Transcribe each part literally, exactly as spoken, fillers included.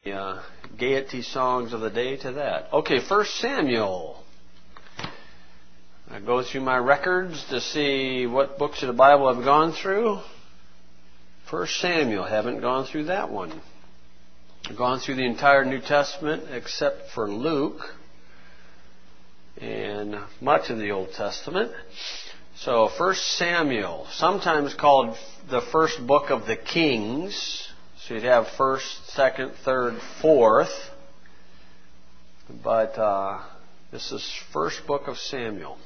Uh, gaiety songs of the day to that. Okay, First Samuel. I go through my records to see what books of the Bible I've gone through. First Samuel, haven't gone through that one. I've gone through the entire New Testament except for Luke and much of the Old Testament. So First Samuel, sometimes called the first book of the Kings. So you'd have first, second, third, fourth. But uh, this is first book of Samuel.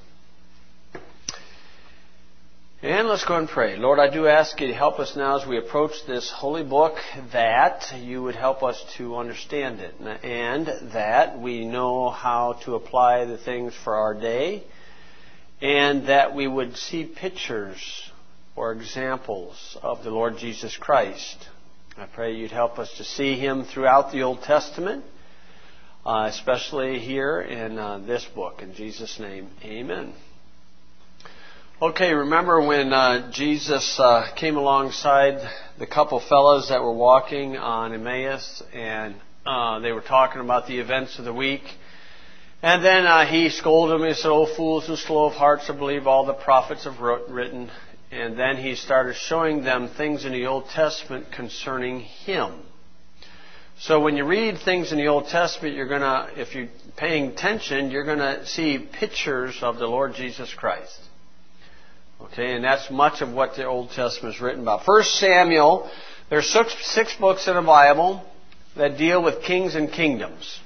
And let's go and pray. Lord, I do ask you to help us now as we approach this holy book, that you would help us to understand it, and that we know how to apply the things for our day, and that we would see pictures or examples of the Lord Jesus Christ. I pray you'd help us to see Him throughout the Old Testament, uh, especially here in uh, this book. In Jesus' name, amen. Okay, remember when uh, Jesus uh, came alongside the couple fellows that were walking on Emmaus, and uh, they were talking about the events of the week. And then uh, He scolded them. He said, "O fools and slow of heart to believe all the prophets have wrote, written." And then He started showing them things in the Old Testament concerning Him. So when you read things in the Old Testament, you're going to, if you're paying attention, you're going to see pictures of the Lord Jesus Christ. Okay, and that's much of what the Old Testament is written about. First Samuel, there's six, six books in the Bible that deal with kings and kingdoms.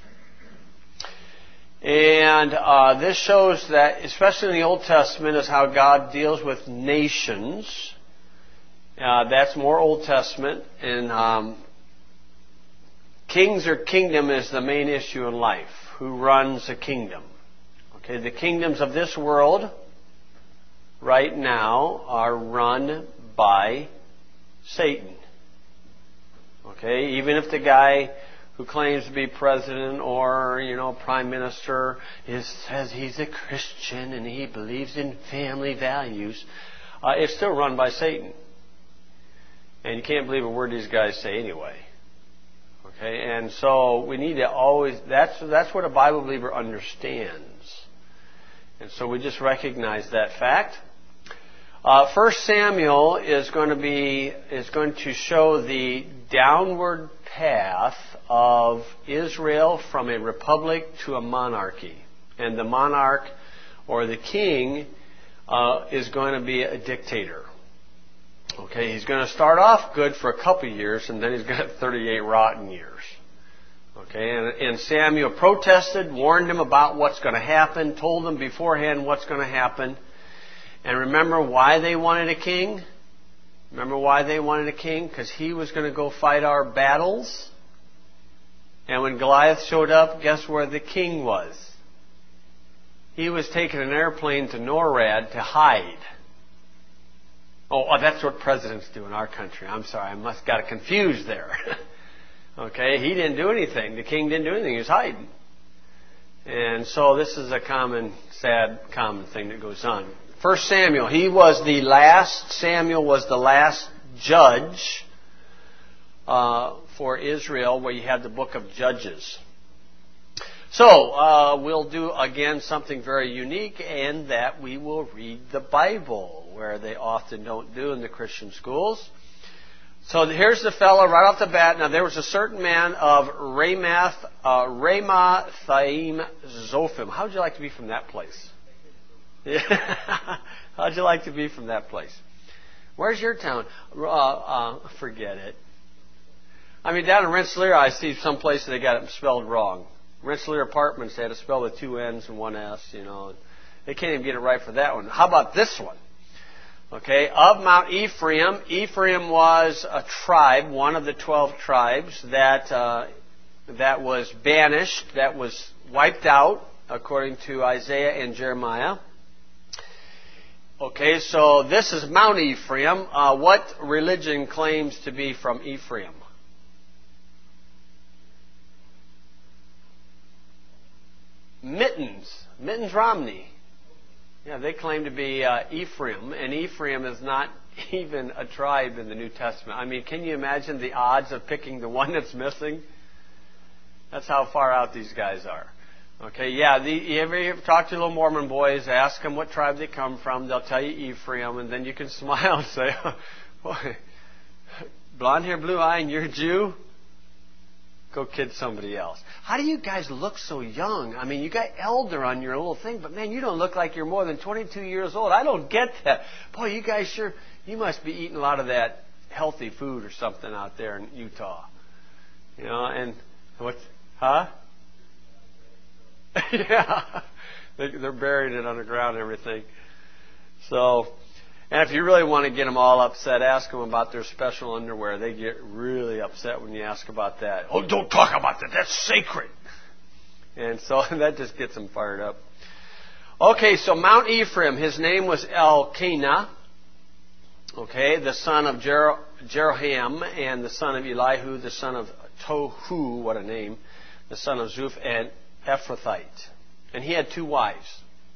And uh, this shows that, especially in the Old Testament, is how God deals with nations. Uh, that's more Old Testament. And um, kings or kingdom is the main issue in life. Who runs a kingdom? Okay, the kingdoms of this world right now are run by Satan. Okay, even if the guy who claims to be president or, you know, prime minister is, says he's a Christian and he believes in family values, uh, it's still run by Satan. And you can't believe a word these guys say anyway. Okay, and so we need to always, that's, that's what a Bible believer understands. And so we just recognize that fact. Uh, First Samuel is going to be is going to show the downward path of Israel from a republic to a monarchy, and the monarch or the king uh, is going to be a dictator. Okay, he's going to start off good for a couple of years, and then he's got thirty-eight rotten years. Okay, and, and Samuel protested, warned him about what's going to happen, told them beforehand what's going to happen. And remember why they wanted a king? Remember why they wanted a king? Because he was going to go fight our battles. And when Goliath showed up, guess where the king was? He was taking an airplane to NORAD to hide. Oh, oh that's what presidents do in our country. I'm sorry, I must got confused there. Okay, he didn't do anything. The king didn't do anything. He was hiding. And so this is a common, sad, common thing that goes on. First Samuel, he was the last, Samuel was the last judge uh, for Israel, where you had the book of Judges. So, uh, we'll do again something very unique, in that we will read the Bible, where they often don't do in the Christian schools. So here's the fellow right off the bat. Now there was a certain man of Ramath, uh, Ramathaim Zophim. How would you like to be from that place? Yeah. How'd you like to be from that place? Where's your town? Uh, uh, forget it. I mean, down in Rensselaer, I see some places they got it spelled wrong. Rensselaer Apartments, they had to spell with two N's and one S, you know. They can't even get it right for that one. How about this one? Okay, of Mount Ephraim. Ephraim was a tribe, one of the twelve tribes that uh, that was banished, that was wiped out, according to Isaiah and Jeremiah. Okay, so this is Mount Ephraim. Uh, what religion claims to be from Ephraim? Mittens. Mittens Romney. Yeah, they claim to be uh, Ephraim, and Ephraim is not even a tribe in the New Testament. I mean, can you imagine the odds of picking the one that's missing? That's how far out these guys are. Okay, yeah, the, you ever, you ever talk to little Mormon boys, ask them what tribe they come from, they'll tell you Ephraim, and then you can smile and say, boy, blonde hair, blue eye, and you're a Jew? Go kid somebody else. How do you guys look so young? I mean, you got elder on your little thing, but man, you don't look like you're more than twenty-two years old. I don't get that. Boy, you guys sure, you must be eating a lot of that healthy food or something out there in Utah. You know, and what's, huh? Yeah. They're burying it underground and everything. So, and if you really want to get them all upset, ask them about their special underwear. They get really upset when you ask about that. Oh, don't talk about that. That's sacred. And so that just gets them fired up. Okay, so Mount Ephraim, his name was Elkanah. Okay, the son of Jer- Jeroham and the son of Elihu, the son of Tohu, what a name, the son of Zuph and Ephrathite. And he had two wives.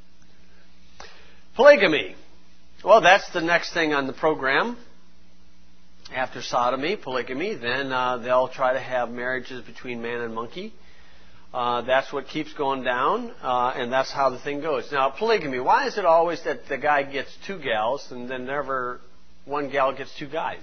Polygamy. Well, that's the next thing on the program. After sodomy, polygamy, then uh, they'll try to have marriages between man and monkey. Uh, that's what keeps going down, uh, and that's how the thing goes. Now, polygamy, why is it always that the guy gets two gals and then never one gal gets two guys?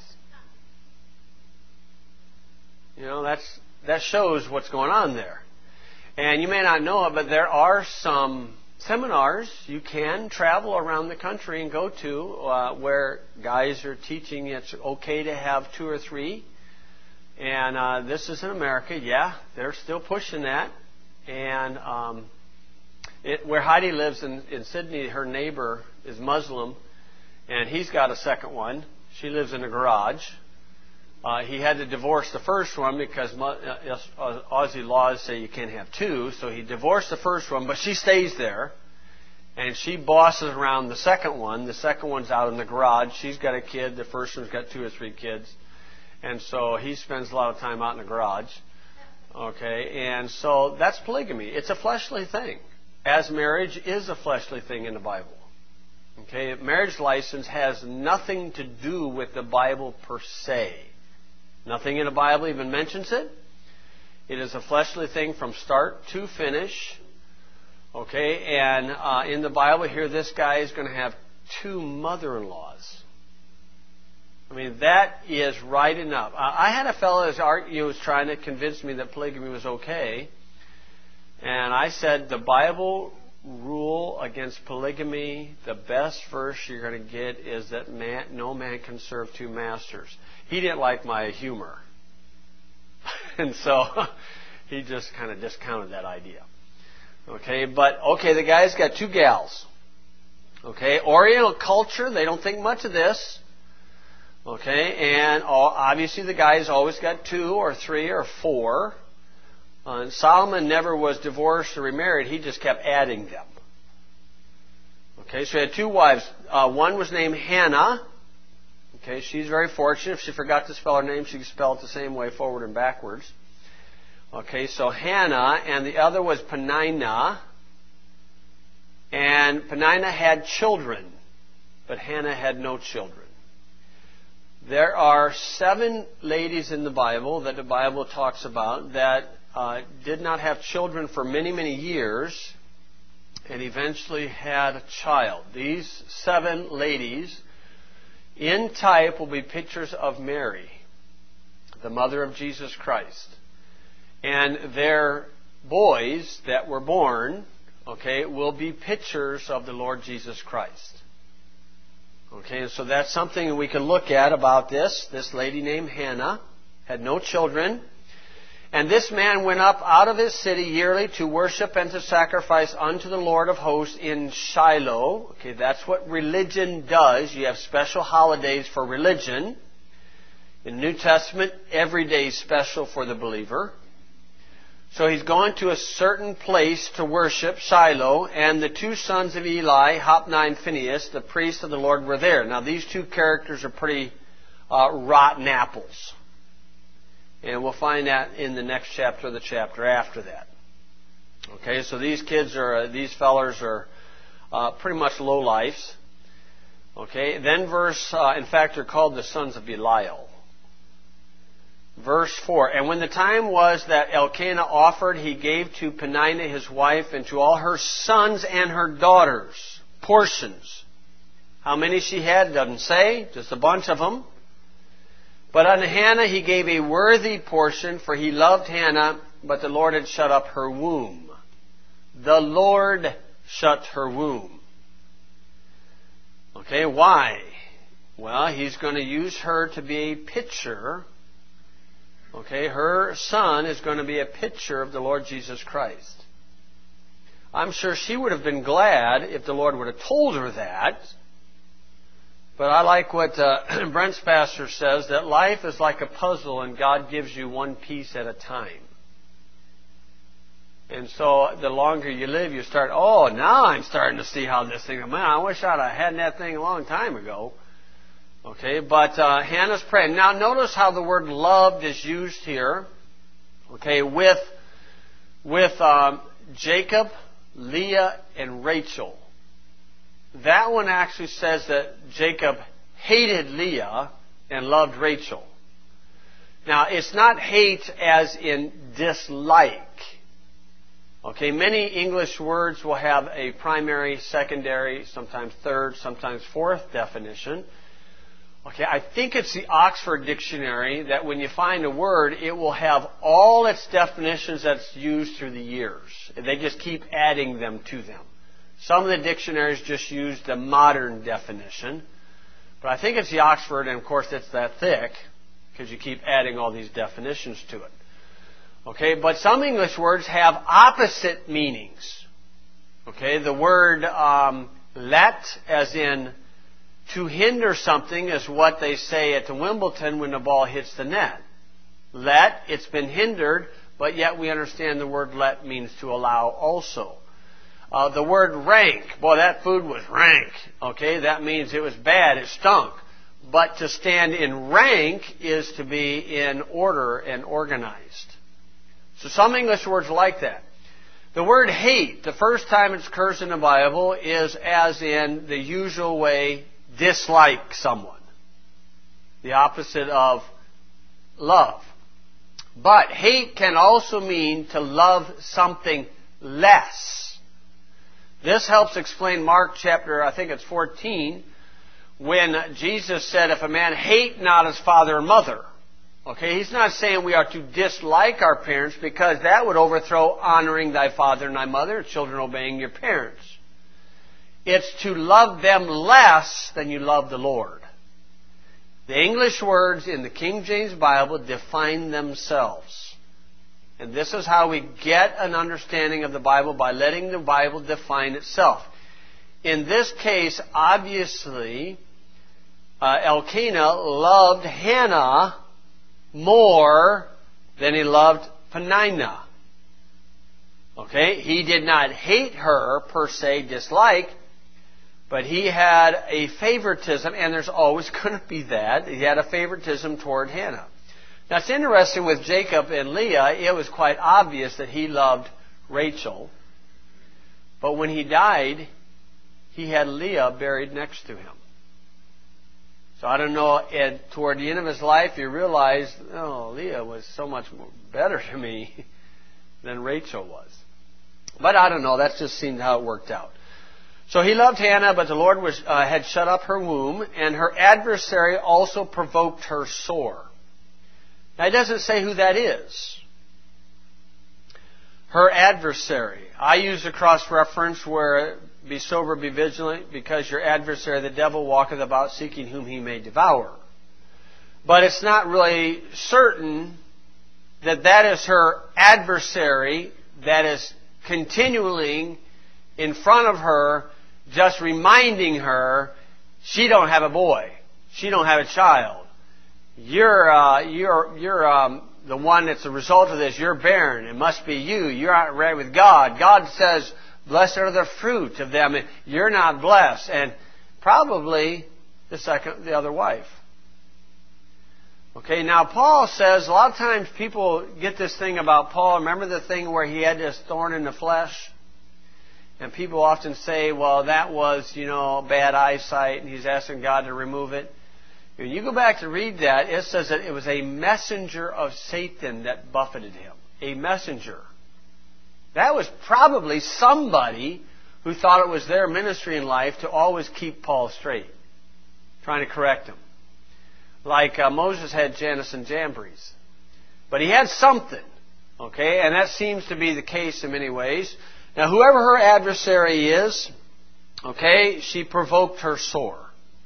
You know, that's that shows what's going on there. And you may not know it, but there are some seminars you can travel around the country and go to uh, where guys are teaching it's okay to have two or three. And uh, this is in America. Yeah, they're still pushing that. And um, it, where Heidi lives in, in Sydney, her neighbor is Muslim, and he's got a second one. She lives in a garage. Uh, he had to divorce the first one because uh, Aussie laws say you can't have two. So he divorced the first one, but she stays there. And she bosses around the second one. The second one's out in the garage. She's got a kid. The first one's got two or three kids. And so he spends a lot of time out in the garage. Okay, and so that's polygamy. It's a fleshly thing, as marriage is a fleshly thing in the Bible. Okay, marriage license has nothing to do with the Bible per se. Nothing in the Bible even mentions it. It is a fleshly thing from start to finish. Okay, and uh, in the Bible here, this guy is going to have two mother-in-laws. I mean, that is right enough. I had a fellow who was trying to convince me that polygamy was okay. And I said, the Bible rule against polygamy, the best verse you're going to get is that man, no man can serve two masters. He didn't like my humor. And so he just kind of discounted that idea. Okay, but, okay, the guy's got two gals. Okay, Oriental culture, they don't think much of this. Okay, and obviously the guy's always got two or three or four. Uh, and Solomon never was divorced or remarried. He just kept adding them. Okay, so he had two wives. Uh, one was named Hannah. Okay, she's very fortunate. If she forgot to spell her name, she could spell it the same way, forward and backwards. Okay, so Hannah, and the other was Peninnah. And Peninnah had children, but Hannah had no children. There are seven ladies in the Bible that the Bible talks about that uh, did not have children for many, many years and eventually had a child. These seven ladies, in type, will be pictures of Mary, the mother of Jesus Christ. And their boys that were born, okay, will be pictures of the Lord Jesus Christ. Okay, and so that's something we can look at about this. This lady named Hannah had no children. And this man went up out of his city yearly to worship and to sacrifice unto the Lord of hosts in Shiloh. Okay, that's what religion does. You have special holidays for religion. In the New Testament, every day is special for the believer. So he's gone to a certain place to worship, Shiloh, and the two sons of Eli, Hophni and Phinehas, the priests of the Lord, were there. Now, these two characters are pretty uh, rotten apples. And we'll find that in the next chapter, the chapter after that. Okay, so these kids are, uh, these fellers are uh, pretty much lowlifes. Okay, then verse, uh, in fact, they're called the sons of Belial. Verse four, and when the time was that Elkanah offered, he gave to Peninnah his wife and to all her sons and her daughters portions. How many she had doesn't say, just a bunch of them. But unto Hannah he gave a worthy portion, for he loved Hannah, but the Lord had shut up her womb. The Lord shut her womb. Okay, why? Well, He's going to use her to be a picture. Okay, her son is going to be a picture of the Lord Jesus Christ. I'm sure she would have been glad if the Lord would have told her that. But I like what uh, Brent's pastor says, that life is like a puzzle and God gives you one piece at a time. And so the longer you live, you start, oh, now I'm starting to see how this thing, man, I wish I'd have had that thing a long time ago. Okay, but uh, Hannah's praying. Now notice how the word loved is used here. Okay, with, with um, Jacob, Leah, and Rachel. That one actually says that Jacob hated Leah and loved Rachel. Now, it's not hate as in dislike. Okay, many English words will have a primary, secondary, sometimes third, sometimes fourth definition. Okay, I think it's the Oxford Dictionary that when you find a word, it will have all its definitions that's used through the years. They just keep adding them to them. Some of the dictionaries just use the modern definition. But I think it's the Oxford, and of course it's that thick, because you keep adding all these definitions to it. Okay, but some English words have opposite meanings. Okay, the word um, let, as in to hinder something, is what they say at the Wimbledon when the ball hits the net. Let, it's been hindered, but yet we understand the word let means to allow also. Uh, the word rank, boy, that food was rank. Okay, that means it was bad, it stunk. But to stand in rank is to be in order and organized. So some English words like that. The word hate, the first time it occurs in the Bible, is as in the usual way, dislike someone. The opposite of love. But hate can also mean to love something less. This helps explain Mark chapter, I think it's fourteen, when Jesus said, if a man hate not his father and mother. Okay, He's not saying we are to dislike our parents, because that would overthrow honoring thy father and thy mother, children obeying your parents. It's to love them less than you love the Lord. The English words in the King James Bible define themselves. And this is how we get an understanding of the Bible, by letting the Bible define itself. In this case, obviously, uh, Elkanah loved Hannah more than he loved Peninnah. Okay? He did not hate her, per se, dislike, but he had a favoritism, and there's always going to be that. He had a favoritism toward Hannah. Now, it's interesting with Jacob and Leah, it was quite obvious that he loved Rachel. But when he died, he had Leah buried next to him. So I don't know, and toward the end of his life, he realized, oh, Leah was so much more better to me than Rachel was. But I don't know, that's just seemed how it worked out. So he loved Hannah, but the Lord was, uh, had shut up her womb, and her adversary also provoked her sore. Now, it doesn't say who that is. Her adversary. I use a cross-reference where, be sober, be vigilant, because your adversary, the devil, walketh about seeking whom he may devour. But it's not really certain that that is her adversary that is continuing in front of her, just reminding her, she don't have a boy. She don't have a child. You're, uh, you're, you're, um, the one that's the result of this. You're barren. It must be you. You're not right with God. God says, blessed are the fruit of them. You're not blessed. And probably the second, the other wife. Okay, now Paul says, a lot of times people get this thing about Paul. Remember the thing where he had this thorn in the flesh? And people often say, well, that was, you know, bad eyesight, and he's asking God to remove it. When you go back to read that, it says that it was a messenger of Satan that buffeted him. A messenger. That was probably somebody who thought it was their ministry in life to always keep Paul straight, trying to correct him. Like uh, Moses had Jannes and Jambres. But he had something, okay, and that seems to be the case in many ways. Now, whoever her adversary is, okay, she provoked her sore.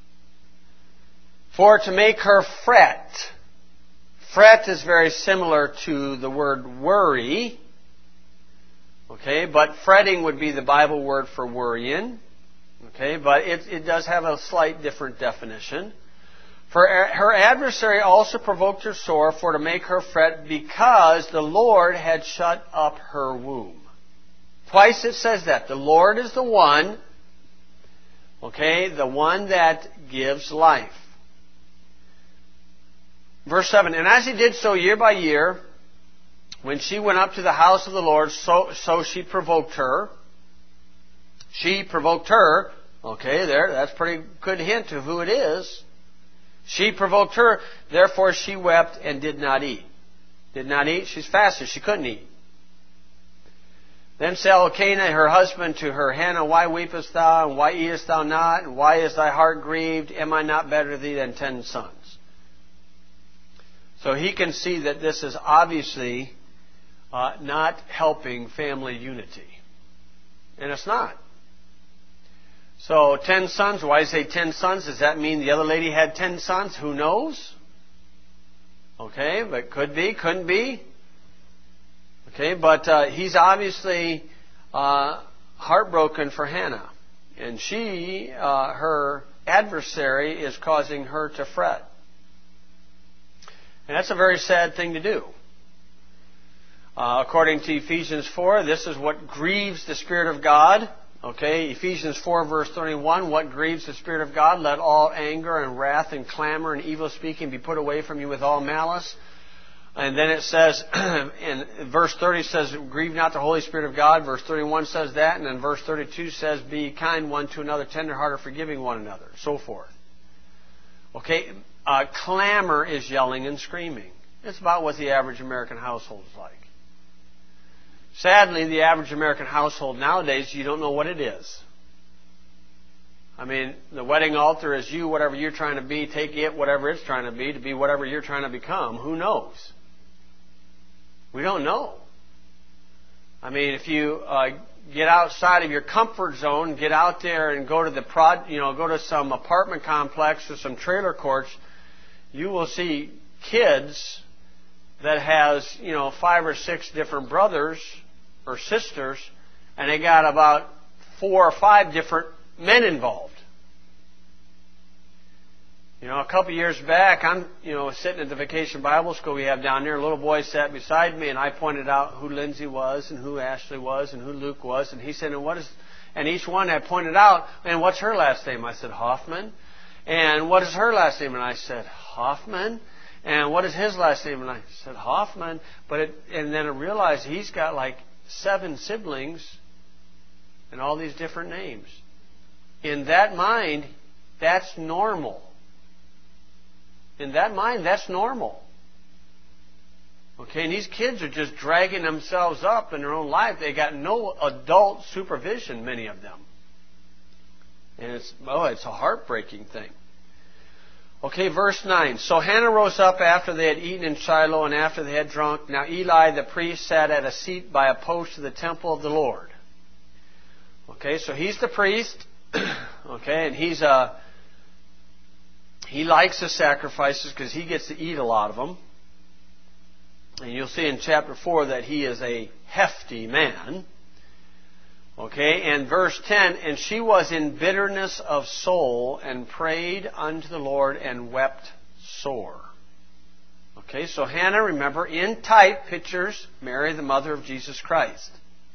For to make her fret. Fret is very similar to the word worry. Okay, but fretting would be the Bible word for worrying. Okay, but it, it does have a slight different definition. For her adversary also provoked her sore for to make her fret because the Lord had shut up her womb. Twice it says that. The Lord is the one, okay, the one that gives life. Verse seven, and as he did so year by year, when she went up to the house of the Lord, so, so she provoked her. She provoked her. Okay, there, that's a pretty good hint of who it is. She provoked her, therefore she wept and did not eat. Did not eat, she's fasted, she couldn't eat. Then said Elkanah, her husband, to her, Hannah, why weepest thou, and why eatest thou not, and why is thy heart grieved? Am I not better to thee than ten sons? So he can see that this is obviously uh, not helping family unity. And it's not. So, ten sons, why say ten sons? Does that mean the other lady had ten sons? Who knows? Okay, but could be, couldn't be. Okay, but uh, he's obviously uh, heartbroken for Hannah. And she, uh, her adversary, is causing her to fret. And that's a very sad thing to do. Uh, according to Ephesians four, this is what grieves the Spirit of God. Okay, Ephesians four verse thirty-one, what grieves the Spirit of God? Let all anger and wrath and clamor and evil speaking be put away from you with all malice. And then it says, in verse thirty says, grieve not the Holy Spirit of God. Verse thirty-one says that. And then verse thirty-two says, be kind one to another, tenderhearted, forgiving one another. So forth. Okay, uh, clamor is yelling and screaming. It's about what the average American household is like. Sadly, the average American household nowadays, you don't know what it is. I mean, the wedding altar is you, whatever you're trying to be, take it, whatever it's trying to be, to be whatever you're trying to become. Who knows? We don't know. I mean, if you uh, get outside of your comfort zone, get out there and go to the prod, you know, go to some apartment complex or some trailer courts, you will see kids that has, you know, five or six different brothers or sisters, and they got about four or five different men involved. You know, a couple years back, I'm, you know, sitting at the Vacation Bible School we have down there. A little boy sat beside me, and I pointed out who Lindsay was, and who Ashley was, and who Luke was, and he said, "And what is?" And each one I pointed out, and what's her last name? I said, Hoffman. And what is her last name? And I said, Hoffman. And what is his last name? And I said, Hoffman. But it, and then I realized he's got like seven siblings, and all these different names. In that mind, that's normal. In that mind, that's normal. Okay, and these kids are just dragging themselves up in their own life. They got no adult supervision, many of them. And it's, oh, it's a heartbreaking thing. Okay, verse nine. So Hannah rose up after they had eaten in Shiloh and after they had drunk. Now Eli the priest sat at a seat by a post of the temple of the Lord. Okay, so he's the priest. Okay, and he's a... He likes the sacrifices because he gets to eat a lot of them. And you'll see in chapter four that he is a hefty man. Okay, and verse ten, and she was in bitterness of soul and prayed unto the Lord and wept sore. Okay, so Hannah, remember, in type pictures Mary, the mother of Jesus Christ.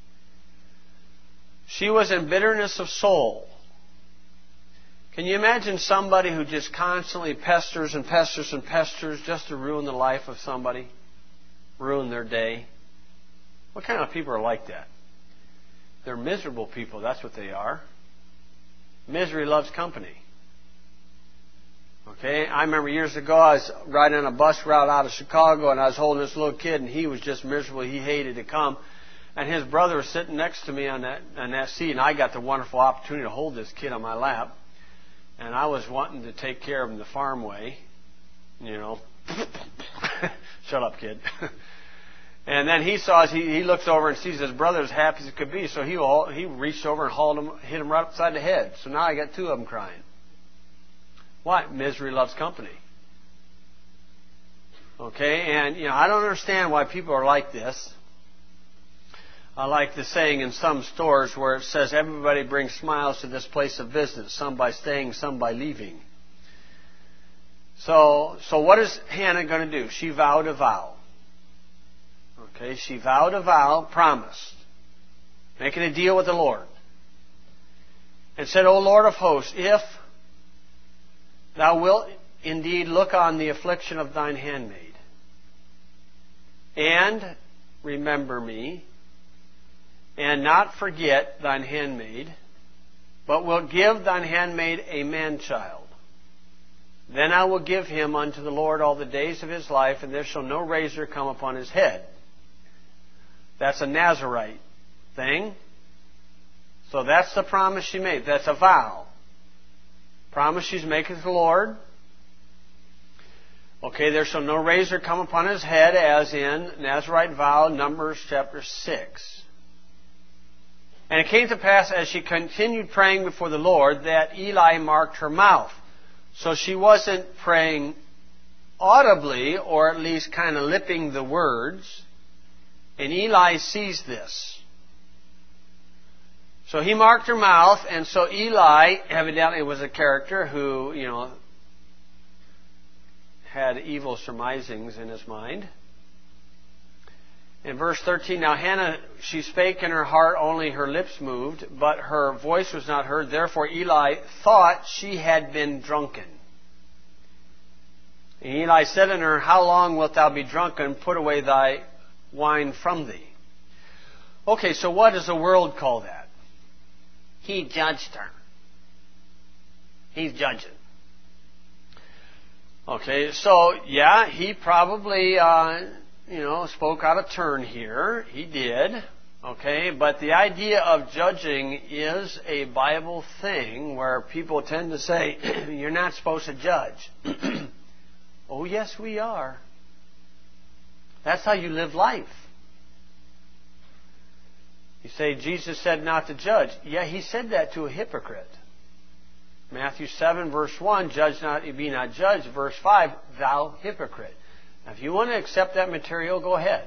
She was in bitterness of soul. Can you imagine somebody who just constantly pesters and pesters and pesters just to ruin the life of somebody? Ruin their day? What kind of people are like that? They're miserable people. That's what they are. Misery loves company. Okay, I remember years ago I was riding on a bus route out of Chicago, and I was holding this little kid, and he was just miserable. He hated to come. And his brother was sitting next to me on that on that seat, and I got the wonderful opportunity to hold this kid on my lap. And I was wanting to take care of him the farm way, you know. Shut up, kid. And then he saw us, he, he looks over and sees his brother as happy as it could be, so he he reached over and hauled him, hit him right upside the head. So now I got two of them crying. Why? Misery loves company. Okay, and you know, I don't understand why people are like this. I like the saying in some stores where it says everybody brings smiles to this place of business, some by staying, some by leaving. So, so what is Hannah going to do? She vowed a vow. Okay, she vowed a vow, promised, making a deal with the Lord, and said, O Lord of hosts, if thou wilt indeed look on the affliction of thine handmaid, and remember me, and not forget thine handmaid, but wilt give thine handmaid a man-child, then I will give him unto the Lord all the days of his life, and there shall no razor come upon his head. That's a Nazirite thing. So that's the promise she made. That's a vow. Promise she's making to the Lord. Okay, there shall no razor come upon his head, as in Nazirite vow, Numbers chapter six. And it came to pass, as she continued praying before the Lord, that Eli marked her mouth. So she wasn't praying audibly, or at least kind of lipping the words. And Eli sees this. So he marked her mouth, and so Eli evidently was a character who, you know, had evil surmisings in his mind. In verse thirteen, now Hannah, she spake in her heart, only her lips moved, but her voice was not heard. Therefore Eli thought she had been drunken. And Eli said unto her, how long wilt thou be drunken? Put away thy wine from thee. Okay, so what does the world call that? He judged her. He's judging. Okay, so yeah, he probably, uh, you know, spoke out of turn here. He did. Okay, but the idea of judging is a Bible thing where people tend to say, you're not supposed to judge. Oh, yes, we are. That's how you live life. You say, Jesus said not to judge. Yeah, he said that to a hypocrite. Matthew seven, verse one, judge not, be not judged. Verse five, thou hypocrite. Now, if you want to accept that material, go ahead.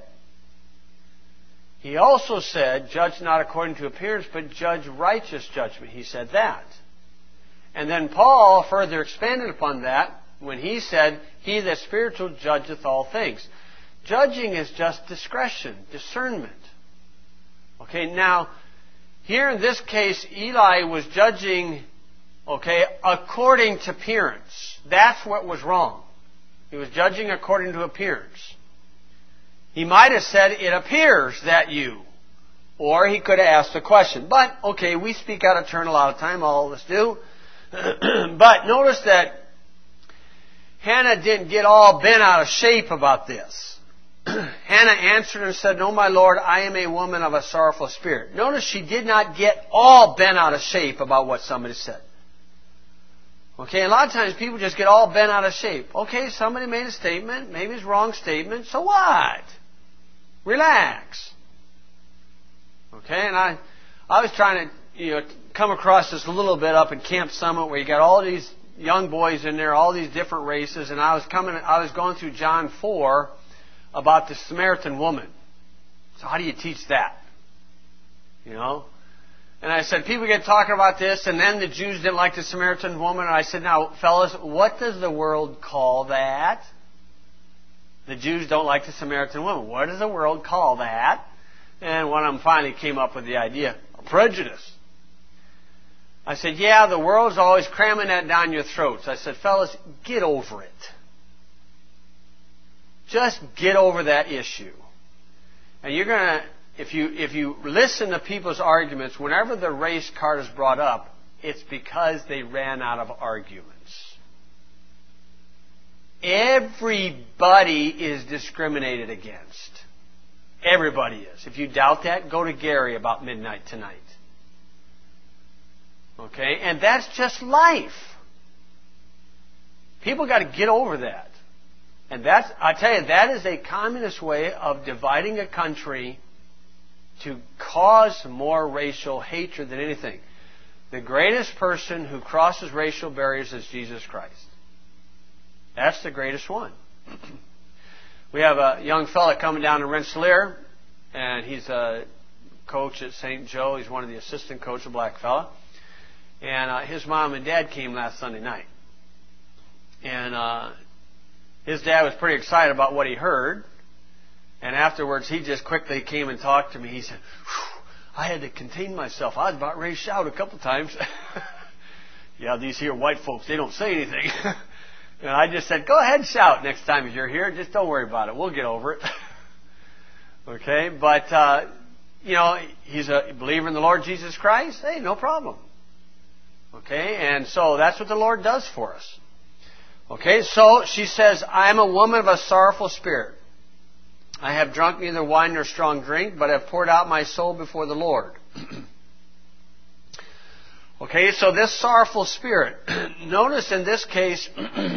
He also said, judge not according to appearance, but judge righteous judgment. He said that. And then Paul further expanded upon that when he said, he that spiritual judgeth all things. Judging is just discretion, discernment. Okay, now, here in this case, Eli was judging, okay, according to appearance. That's what was wrong. He was judging according to appearance. He might have said, it appears that you. Or he could have asked a question. But, okay, we speak out of turn a lot of time, all of us do. But notice that Hannah didn't get all bent out of shape about this. Hannah answered and said, no, my Lord, I am a woman of a sorrowful spirit. Notice she did not get all bent out of shape about what somebody said. Okay, a lot of times people just get all bent out of shape. Okay, somebody made a statement, maybe it's a wrong statement, so what? Relax. Okay, and I, I was trying to, you know, come across this a little bit up at Camp Summit where you got all these young boys in there, all these different races, and I was coming, I was going through John four about the Samaritan woman. So how do you teach that? You know? And I said, people get talking about this, and then the Jews didn't like the Samaritan woman. And I said, now, fellas, what does the world call that? The Jews don't like the Samaritan woman. What does the world call that? And one of them finally came up with the idea, prejudice. I said, yeah, the world's always cramming that down your throats. I said, fellas, get over it. Just get over that issue. And you're going to, if you if you listen to people's arguments, whenever the race card is brought up, it's because they ran out of arguments. Everybody is discriminated against. Everybody is. If you doubt that, go to Gary about midnight tonight. Okay? And that's just life. People got to get over that. And that's, I tell you, that is a communist way of dividing a country to cause more racial hatred than anything. The greatest person who crosses racial barriers is Jesus Christ. That's the greatest one. We have a young fella coming down to Rensselaer, and he's a coach at Saint Joe. He's one of the assistant coaches, a black fella. And uh, his mom and dad came last Sunday night. And uh, his dad was pretty excited about what he heard. And afterwards, he just quickly came and talked to me. He said, I had to contain myself. I was about ready to shout a couple times. Yeah, these here white folks, they don't say anything. And I just said, go ahead and shout next time you're here. Just don't worry about it. We'll get over it. Okay? But, uh, you know, he's a believer in the Lord Jesus Christ. Hey, no problem. Okay? And so that's what the Lord does for us. Okay? So she says, I am a woman of a sorrowful spirit. I have drunk neither wine nor strong drink, but have poured out my soul before the Lord. Okay, so this sorrowful spirit. Notice in this case,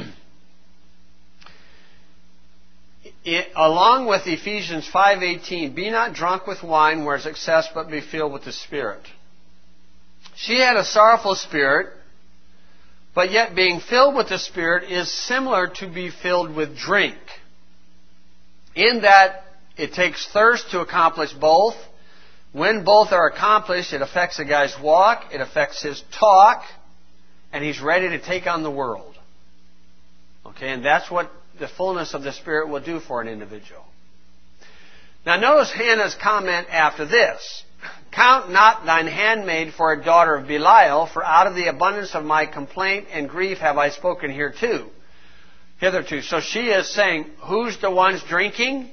it, along with Ephesians five eighteen, be not drunk with wine where is excess, but be filled with the Spirit. She had a sorrowful spirit, but yet being filled with the Spirit is similar to be filled with drink. In that it takes thirst to accomplish both. When both are accomplished, it affects a guy's walk, it affects his talk, and he's ready to take on the world. Okay, and that's what the fullness of the Spirit will do for an individual. Now notice Hannah's comment after this. Count not thine handmaid for a daughter of Belial, for out of the abundance of my complaint and grief have I spoken hereto. Hitherto. So she is saying, who's the ones drinking?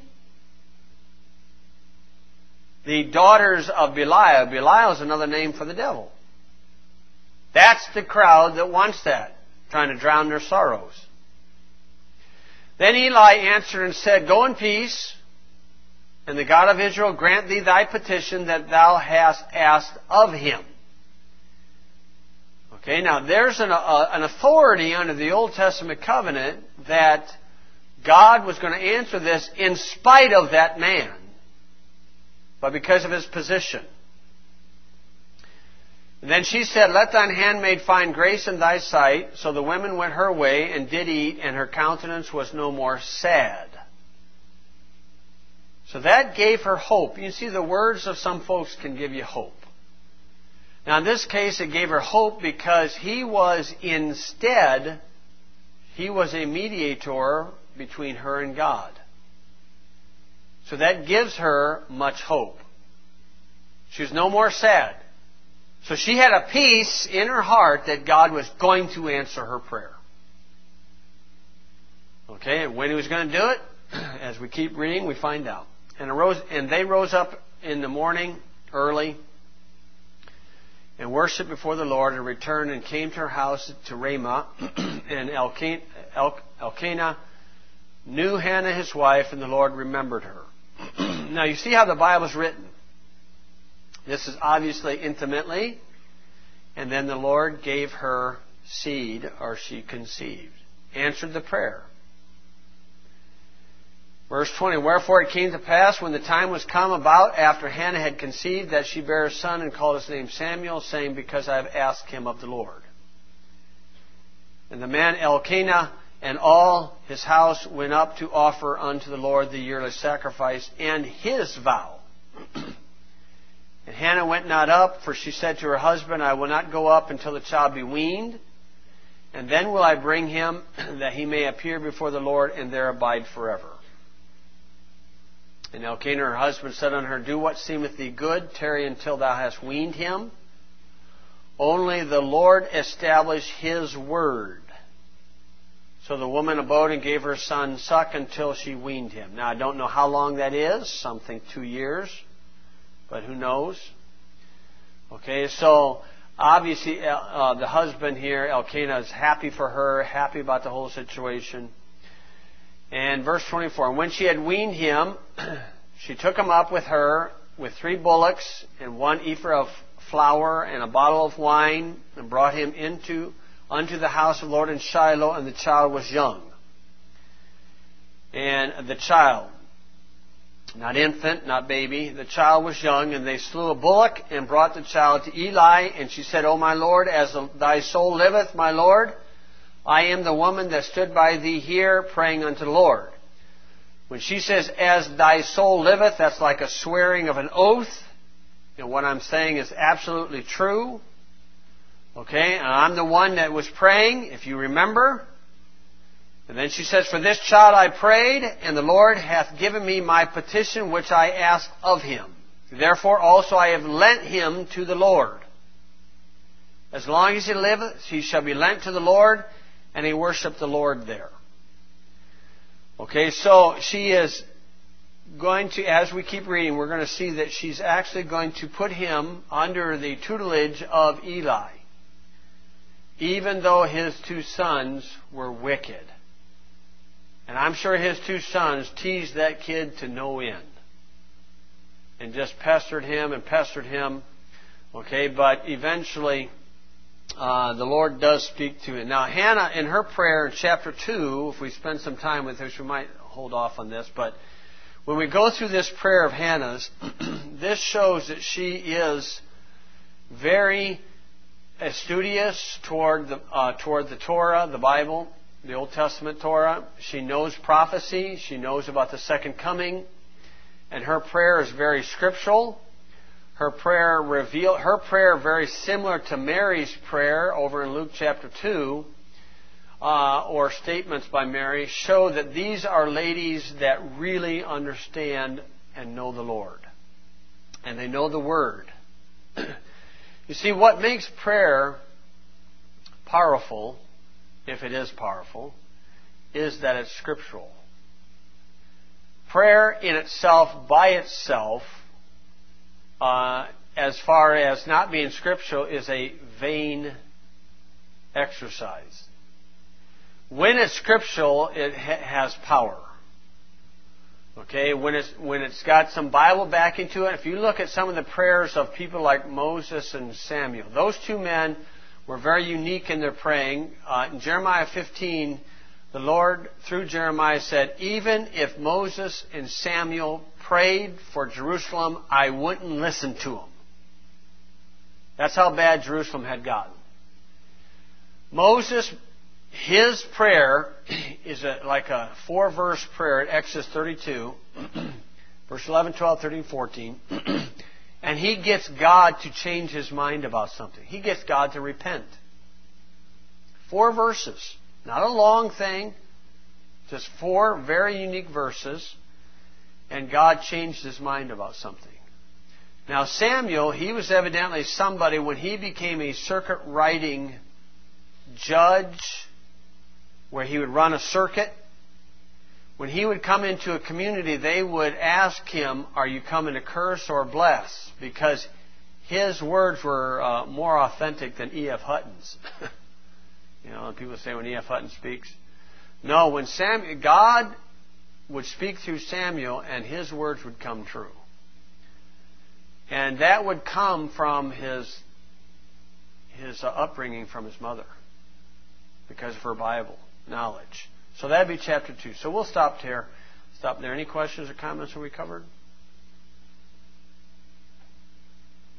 The daughters of Belial. Belial is another name for the devil. That's the crowd that wants that, trying to drown their sorrows. Then Eli answered and said, go in peace, and the God of Israel grant thee thy petition that thou hast asked of him. Okay, now there's an, uh, an authority under the Old Testament covenant that God was going to answer this in spite of that man, but because of his position. And then she said, let thine handmaid find grace in thy sight. So the woman went her way and did eat, and her countenance was no more sad. So that gave her hope. You see, the words of some folks can give you hope. Now in this case, it gave her hope because he was instead, he was a mediator between her and God. So that gives her much hope. She's no more sad. So she had a peace in her heart that God was going to answer her prayer. Okay, and when he was going to do it, as we keep reading, we find out. And arose, and they rose up in the morning early and worshipped before the Lord, and returned and came to her house to Ramah. And Elkanah, El, Elkanah knew Hannah his wife, and the Lord remembered her. Now you see how the Bible is written. This is obviously intimately, and then the Lord gave her seed, or she conceived. Answered the prayer. Verse twenty, wherefore it came to pass, when the time was come about after Hannah had conceived, that she bare a son, and called his name Samuel, saying, because I have asked him of the Lord. And the man Elkanah and all his house went up to offer unto the Lord the yearly sacrifice and his vow. And Hannah went not up, for she said to her husband, I will not go up until the child be weaned, and then will I bring him, that he may appear before the Lord, and there abide forever. And Elkanah her husband said unto her, do what seemeth thee good, tarry until thou hast weaned him. Only the Lord establish his word. So the woman abode and gave her son suck until she weaned him. Now I don't know how long that is. Some think two years. But who knows? Okay, so obviously uh, the husband here, Elkanah, is happy for her, happy about the whole situation. And verse twenty-four, and when she had weaned him, she took him up with her with three bullocks and one ephah of flour and a bottle of wine, and brought him into unto the house of the Lord in Shiloh, and the child was young. And the child, not infant, not baby, the child was young, and they slew a bullock and brought the child to Eli, and she said, O my Lord, as thy soul liveth, my Lord, I am the woman that stood by thee here praying unto the Lord. When she says, as thy soul liveth, that's like a swearing of an oath. You know, what I'm saying is absolutely true. Okay, and I'm the one that was praying, if you remember. And then she says, for this child I prayed, and the Lord hath given me my petition which I asked of him. Therefore also I have lent him to the Lord. As long as he liveth, he shall be lent to the Lord. And he worshiped the Lord there. Okay, so she is going to, as we keep reading, we're going to see that she's actually going to put him under the tutelage of Eli, even though his two sons were wicked. And I'm sure his two sons teased that kid to no end and just pestered him and pestered him. Okay, but eventually Uh, the Lord does speak to him. Now, Hannah, in her prayer in chapter two, if we spend some time with her, we might hold off on this, but when we go through this prayer of Hannah's, this shows that she is very studious toward the, uh, toward the Torah, the Bible, the Old Testament Torah. She knows prophecy. She knows about the second coming. And her prayer is very scriptural. Her prayer reveal her prayer very similar to Mary's prayer over in Luke chapter two, uh, or statements by Mary, show that these are ladies that really understand and know the Lord. And they know the Word. You see, what makes prayer powerful, if it is powerful, is that it's scriptural. Prayer in itself, by itself, Uh, as far as not being scriptural, is a vain exercise. When it's scriptural, it ha- has power. Okay, when it's when it's got some Bible backing to it. If you look at some of the prayers of people like Moses and Samuel, those two men were very unique in their praying. Uh, in Jeremiah fifteen, the Lord, through Jeremiah, said, even if Moses and Samuel prayed for Jerusalem, I wouldn't listen to them. That's how bad Jerusalem had gotten. Moses, his prayer is a, like a four-verse prayer at Exodus thirty-two, verse eleven, twelve, thirteen, fourteen. And he gets God to change his mind about something. He gets God to repent. Four verses. Not a long thing. Just four very unique verses. And God changed his mind about something. Now Samuel, he was evidently somebody, when he became a circuit riding judge, where he would run a circuit, when he would come into a community, they would ask him, are you coming to curse or bless? Because his words were uh, more authentic than E F Hutton's. You know, people say when E F Hutton speaks. No, when Samuel, God would speak through Samuel, and his words would come true. And that would come from his his uh, upbringing from his mother, because of her Bible knowledge. So that'd be chapter two. So we'll stop there. Stop there. Any questions or comments that we covered?